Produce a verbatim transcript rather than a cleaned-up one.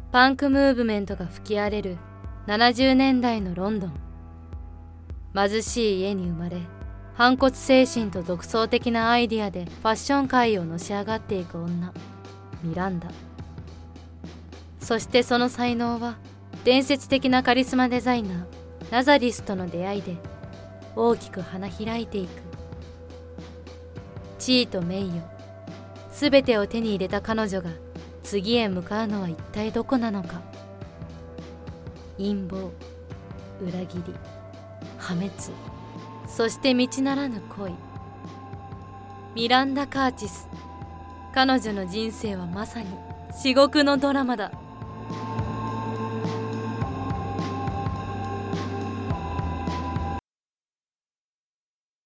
パンクムーブメントが吹き荒れるななじゅうねんだいのロンドン。貧しい家に生まれ、反骨精神と独創的なアイディアでファッション界をのし上がっていく女、ミランダ。そしてその才能は伝説的なカリスマデザイナーナザリスとの出会いで大きく花開いていく。地位と名誉、すべてを手に入れた彼女が次へ向かうのは一体どこなのか。陰謀、裏切り、破滅、そして道ならぬ恋。ミランダ・カーチス、彼女の人生はまさに至極のドラマだ。